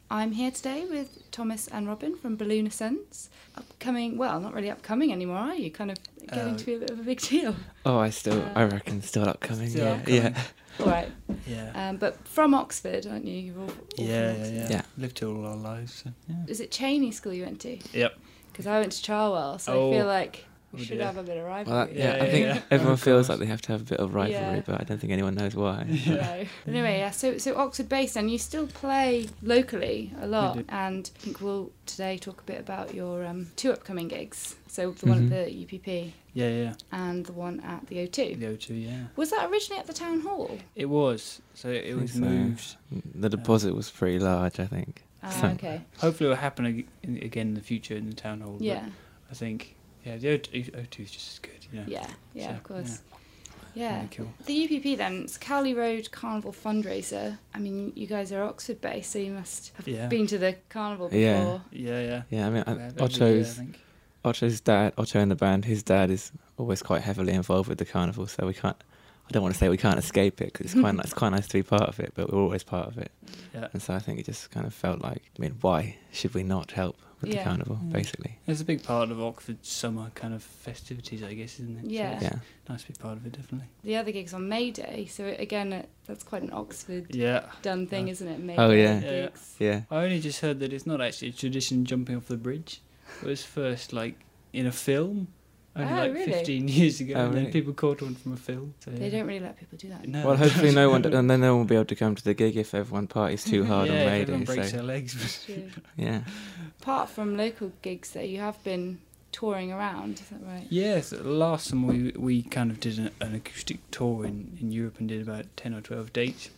I'm here today with Thomas and Robin from Balloon Ascents. Upcoming, well, not really upcoming anymore, are you? Kind of getting to be a bit of a big deal. Oh, I reckon still upcoming. Still yeah, upcoming. yeah. All right. Yeah. But from Oxford, aren't you? You're all Yeah, from Oxford. Yeah. Lived here all our lives. So, yeah. Is it Cheney School you went to? Yep. Because I went to Charwell, so Oh. I feel like we Oh, should dear. have a bit of Well, rivalry. I think yeah. everyone Of feels course. like they have to have a bit of rivalry, Yeah. but I don't think anyone knows why. No. But anyway, yeah, so Oxford based, and you still play locally a lot. do. And I think we'll today talk a bit about your two upcoming gigs. So the one at the UPP Yeah. and the one at the O2. The O2, yeah. Was that originally at the town hall? It was. So it think was so. moved. The deposit was pretty large, I think. So- Okay. Hopefully it will happen again in the future in the town hall. but Yeah. I think, the O2 is just as good, you know. Yeah, So, of course. Yeah. Really cool. The UPP then, it's Cowley Road Carnival fundraiser. I mean, you guys are Oxford based, so you must have Yeah. been to the carnival before. Yeah. Yeah. Yeah, I mean, Every year, I Ocho's think. dad, Ocho in the band, his dad is always quite heavily involved with the carnival, so I don't want to say we can't escape it, because it's quite nice to be part of it, but we're always part of it. Yeah. And so I think it just kind of felt like, why should we not help with the Yeah. carnival, Yeah. basically? It's a big part of Oxford's summer kind of festivities, I guess, isn't it? Yeah. So Yeah. it's nice to be part of it, definitely. The other gig's on May Day, so again, that's quite an Oxford Yeah. done thing, isn't it? May Oh, Day yeah. Yeah. gigs. Yeah. I only just heard that it's not actually a tradition jumping off the bridge. It was first, in a film, only, Oh, really? 15 years ago, Oh, and then really? people caught on from a film. So, They don't really let people do that. No. Well, hopefully and then no one will be able to come to the gig if everyone parties too hard yeah, on if May everyone Day. breaks So, their legs. True. yeah. Apart from local gigs, though, you have been touring around, is that right? Yes, last summer we kind of did an acoustic tour in Europe and did about 10 or 12 dates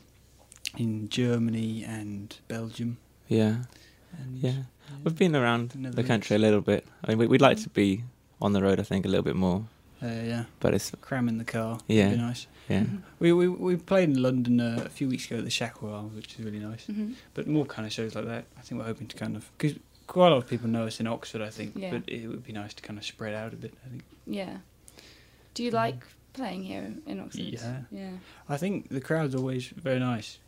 in Germany and Belgium. Yeah. And Yeah. We've been around Netherlands. the country a little bit. I mean, we'd like to be on the road, I think, a little bit more. Yeah, But it's, cram in the car. Yeah. Would be nice. yeah. We played in London a few weeks ago at the Chaparral, which is really nice. Mm-hmm. But more kind of shows like that. I think we're hoping to kind of, because quite a lot of people know us in Oxford, I think. Yeah. But it would be nice to kind of spread out a bit, I think. Yeah. Do you like playing here in Oxford? Yeah. Yeah. I think the crowd's always very nice,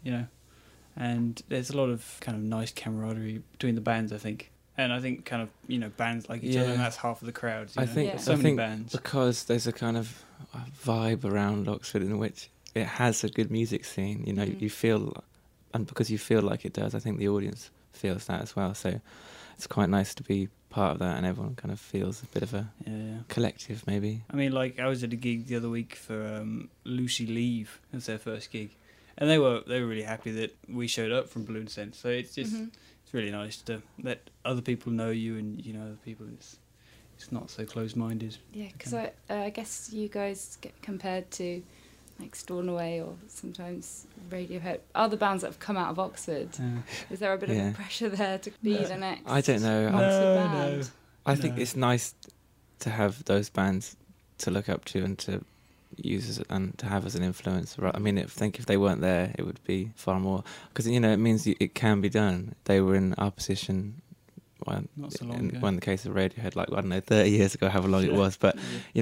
and there's a lot of kind of nice camaraderie between the bands, I think. And I think kind of, bands like each other, Yeah. and that's half of the crowds. I think, Yeah. So I many think bands. because there's a kind of vibe around Oxford in which it has a good music scene, Mhm. you feel, and because you feel like it does, I think the audience feels that as well. So it's quite nice to be part of that, and everyone kind of feels a bit of a Yeah. collective, maybe. I mean, I was at a gig the other week for Lucy Leave. It was their first gig. And they were really happy that we showed up from Balloon Sense. So it's just... Mhm. It's really nice to let other people know you, and other people. It's not so close-minded. Yeah, because I guess you guys get compared to like Stornoway or sometimes Radiohead, other bands that have come out of Oxford. Is there a bit Yeah. of a pressure there to be the next I don't know. Oxford No, band? no. I think No. it's nice to have those bands to look up to and to use and to have as an influence. I mean, I think if they weren't there, it would be far more, because it means it can be done. They were in our position Not so long ago. when the case of Radiohead, 30 years ago, however long it was. But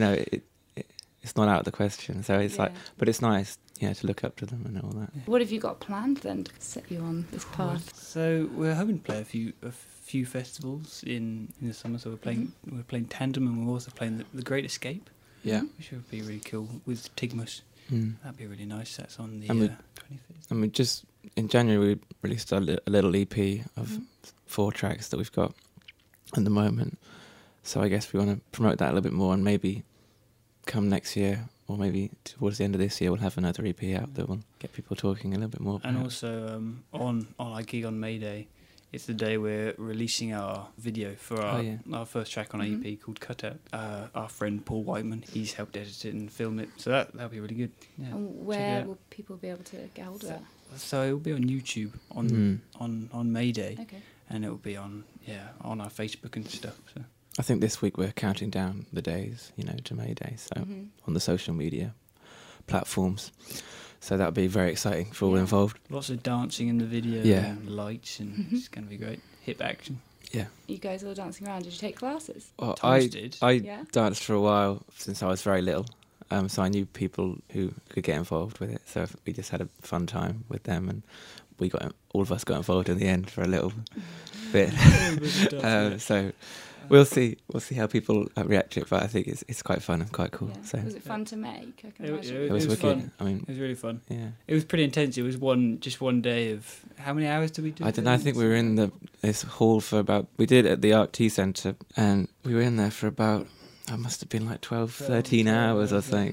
it's not out of the question. So it's but it's nice, to look up to them and all that. What have you got planned then to set you on this path? So we're hoping to play a few festivals in the summer. So we're playing Tandem, and we're also playing the Great Escape, Yeah. which would be really cool with Tigmus. Mm. That'd be really nice. That's on the And we- 25th. I mean, just in January, we released a little EP of Mhm. 4 tracks that we've got at the moment. So I guess we want to promote that a little bit more, and maybe come next year, or maybe towards the end of this year, we'll have another EP out that will get people talking a little bit more. And perhaps. also on our gig on May Day, it's the day we're releasing our video for our first track on our Mhm. EP called Cutout. Our friend Paul Whiteman, he's helped edit it and film it, so that'll be really good. Yeah. And check it where out. will people be able to get hold of it? So it will be on YouTube on May Day, Okay. and it will be on our Facebook and stuff. So I think this week we're counting down the days, to May Day, so Mhm. on the social media platforms. So that'll be very exciting for all Yeah. involved. lots of dancing in the video, Yeah. and lights, and Mhm. it's going to be great. Hip action. You guys all dancing around. Did you take classes? Well, Thomas did. I Yeah. danced for a while since I was very little, so I knew people who could get involved with it. So we just had a fun time with them, and all of us got involved in the end for a little bit. Everybody does, yeah. So we'll see how people react to it, but I think it's quite fun and quite cool. Yeah. So Was it fun to make? I can It- imagine. it was was wicked. fun. I mean, It was really fun. yeah. It was pretty intense. It was just one day of how many hours did we do? I don't know. I think we were in this hall for we did it at the Arc Tea Centre, and we were in there for about, it must have been like 12, 13 hours or something.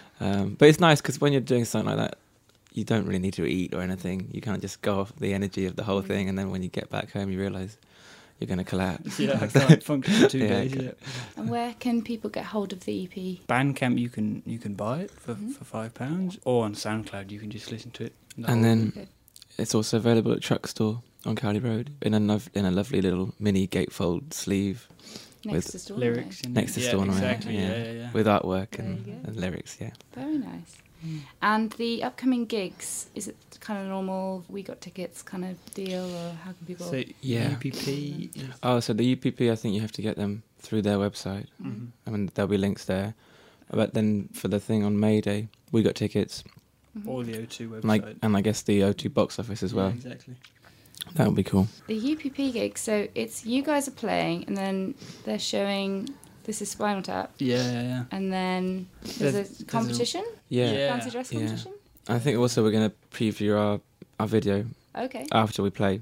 But it's nice because when you're doing something like that, you don't really need to eat or anything. You kind of just go off the energy of the whole thing, and then when you get back home, you realise you're going to collapse. Yeah, I can't function for 2 Yeah, days. okay. Yeah. And where can people get hold of the EP? Bandcamp, you can buy it for Mhm. £5, or on SoundCloud you can just listen to it. The And whole- then Okay. it's also available at Truck Store on Cowley Road in a lovely little mini gatefold sleeve Next with to Stornoway. lyrics in next to yeah, Stornoway, exactly. yeah. Yeah. with artwork There you go. and lyrics. Yeah. Very nice. Mm. And the upcoming gigs, is it kind of normal, we got tickets kind of deal, or how can people... So Yeah. UPP. Is, Oh, so the UPP, I think you have to get them through their website. Mhm. I mean, there'll be links there. But then for the thing on May Day, we got tickets, Mhm. or the O2 website. and I guess the O2 box office as well. Yeah, exactly. That would be cool. The UPP gig, so it's you guys are playing, and then they're showing, this is Spinal Tap, Yeah. and then there's There's a competition? Yeah. Yeah. Fancy dress Yeah. competition? I think also we're going to preview our video Okay. after we play.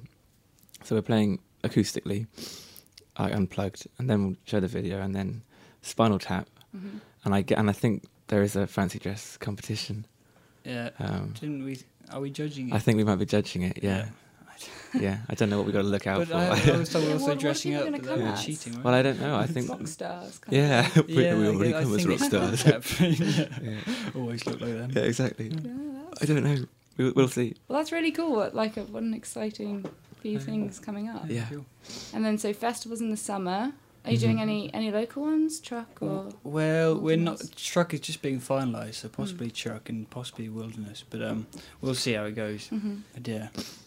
So we're playing acoustically, unplugged, and then we'll show the video, and then Spinal Tap. Mm-hmm. And I think there is a fancy dress competition. Yeah. Didn't we? Are we judging it? I think we might be judging it. Yeah. Yeah. I don't know what we've got to look out But for. I always thought we were Yeah, also what are dressing people up, gonna but that come would as? cheating, right? Well, I don't know. I think. Rock stars. Kind Yeah. Of. we already I come as think rock it's stars. yeah. Yeah. Always look like them. Yeah, exactly. Yeah, I don't know. We'll see. well, that's really cool. What an exciting few things coming up. Yeah. Cool. And then so festivals in the summer. Are you doing any local ones, Truck or? Well, we're not. Wilderness? Truck is just being finalised, so possibly Truck and possibly Wilderness. But we'll see how it goes. Mm-hmm. But yeah,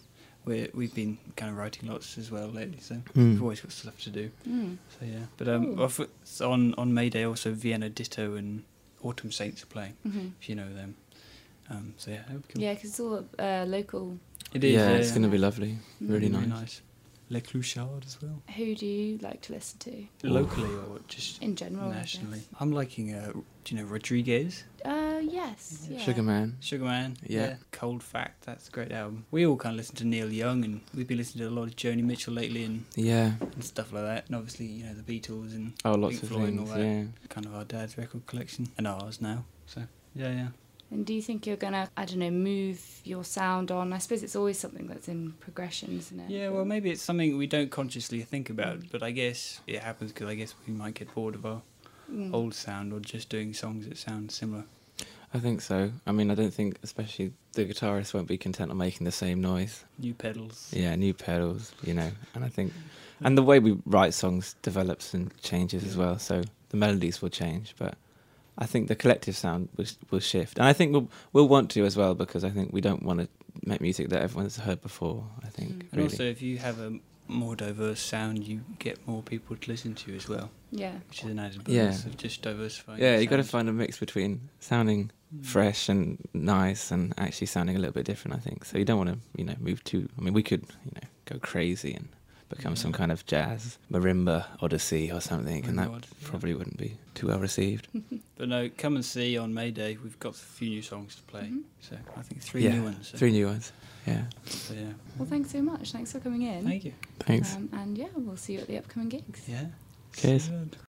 we've been kind of writing lots as well lately, so Mm. we've always got stuff to do. Mm. So yeah. But Cool. on May Day also Vienna Ditto and Autumn Saints are playing. Mm-hmm. If you know them. So yeah, that'd be cool. Yeah, because it's all local. It is. Yeah, it's going to be lovely. Really Mm. nice. Le Clouchard as well. Who do you like to listen to Locally or just in general? I nationally? guess? I'm liking. Do you know Rodriguez? Yes. Yeah. Sugarman. Sugarman, Yeah. Cold Fact, that's a great album. We all kind of listen to Neil Young, and we've been listening to a lot of Joni Mitchell lately and Yeah. stuff like that. And obviously, the Beatles and Oh, lots Pink of Floyd and things. all that. Yeah. Kind of our dad's record collection and ours now. So yeah. And do you think you're gonna, I don't know, move your sound on? I suppose it's always something that's in progression, isn't it? Yeah, well, maybe it's something we don't consciously think about, but I guess it happens because I guess we might get bored of our Mm. old sound or just doing songs that sound similar. I think so. I mean, I don't think, especially the guitarist won't be content on making the same noise. New pedals. Yeah, new pedals, and I think, and the way we write songs develops and changes as well. So the melodies will change, but I think the collective sound will shift, and I think we'll want to as well, because I think we don't want to make music that everyone's heard before. I think Mm. And really. also, if you have a more diverse sound, you get more people to listen to you as well, Yeah. which is an added Yeah. bonus of just diversifying. Yeah, your you got to sound. find a mix between sounding fresh and nice and actually sounding a little bit different, I think. So you don't want to, move too. I mean, we could, go crazy and become some kind of jazz marimba odyssey or something, and that Marimba odyssey, yeah. probably wouldn't be too well received. But no, come and see on May Day. We've got a few new songs to play. Mhm. So I think 3 Yeah, new ones. So, 3 new ones. Yeah. so yeah. Well, thanks so much. Thanks for coming in. Thank you. Thanks. And yeah, we'll see you at the upcoming gigs. Yeah. Cheers. Good.